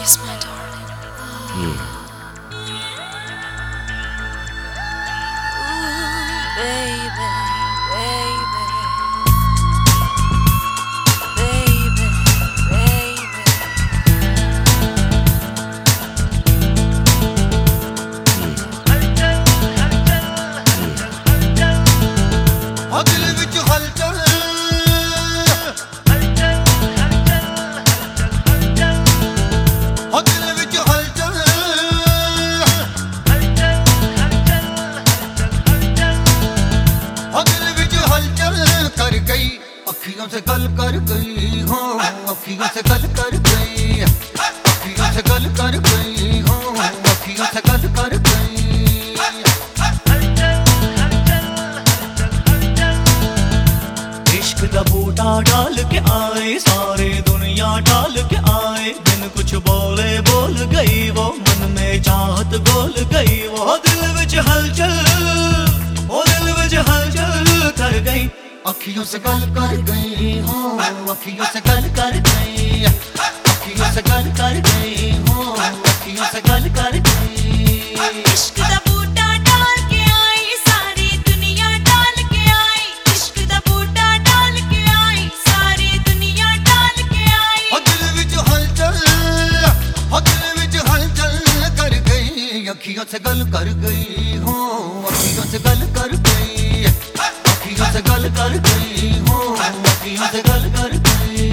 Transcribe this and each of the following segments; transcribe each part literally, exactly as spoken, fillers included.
Yes, my darling. Yeah. Ooh, baby, baby, baby, baby. ओ दिल विच हलचल ओ दिल विच हलचल ओ दिल विच हलचल कर गई अखियों से गल कर गई हो अखियों से गल कर गई अखियों से गल कर गई हो अखियों से गल कर गई इश्क दा बूटा डाल के आए सारे दुनिया डाल के आए बिन कुछ बोले बोल गई वो मन में चाहत गोल गई वो दिल विच हलचल वो दिल विच हलचल कर गई अखियों से गल कर गई हो अखियों से गल कर गई अखियों से गल कर गई हो अखियों से गल कर गई इश्क दा बूटा डाल के आई सारी दुनिया डाल के आई इश्क दा बूटा डाल के आई सारी दुनिया डाल के आई ओ दिल विच हलचल ओ दिल विच हलचल कर गई अखियों से गल कर गई हो अखियों से गल कर गई अखियों से गल कर गई हो अखियों से गल कर गई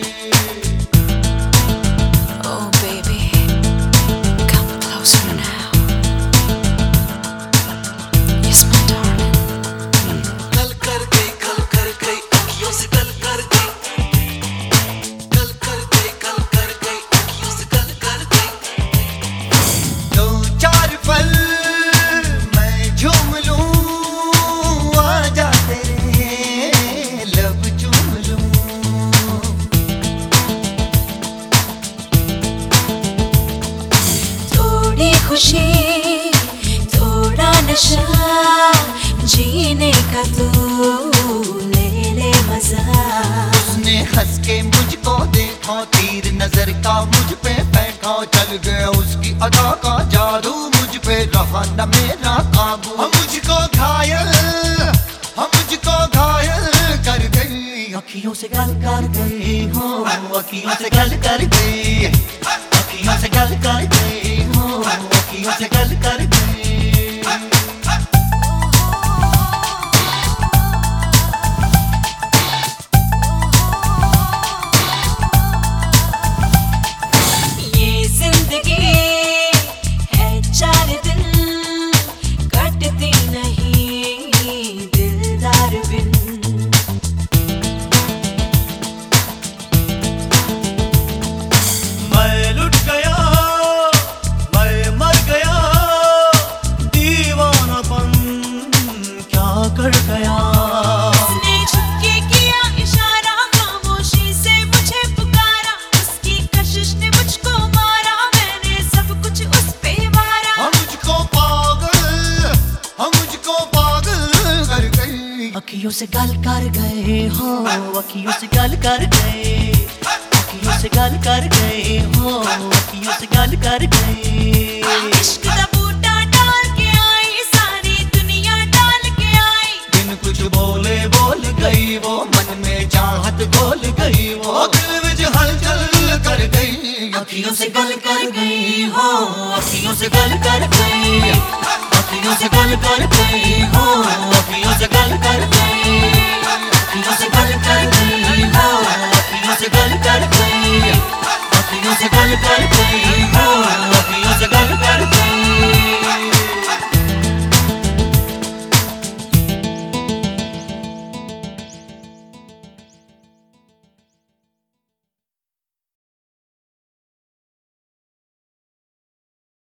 Oh baby, come closer now. Yes, my darling. गल कर गई गल कर गई अखियों से गल कर गई गल कर गई गल कर गई अखियों से गल कर गई दो चार पल मैं झूम लूं आजा तेरे लब चूम लूं थोड़ी खुशी थोड़ा नशा जीने का तू ले ले मजा उसने हंस के मुझको देखा तीर नजर का मुझ पे फेंका चल गया उसकी अदा का जादू मुझ पे रहा न मेरा काबू हम मुझको घायल हम मुझको घायल कर गई अखियों से गल कर गई हो अखियों से गल कर गई अखियों से गल कर गई हो अखियों से गल कर गई ये जिंदगी है चार दिन कटती नहीं दिलदार बिन मैं लुट गया मैं मर गया दीवानापन क्या कर गया उसने झुक के किया इशारा खामोशी से मुझे पुकारा उसकी कशिश ने मुझको मारा मैंने सब कुछ उस पे मारा हम मुझको पागल हम मुझको पागल कर गई अखियों से गल कर गए हो अखियों से गल कर गए अखियों से गल कर गए हो अखियों से गल कर गए इश्क दा बूटा डाल के आई सारी दुनिया डाल के आई बिन कुछ बोले बोल गई वो मन में चाहत गोल गई वो ओ दिल विच हलचल कर गई अखियों से गल कर गई हो अखियों से गल कर गई अखियों से गल कर गई हो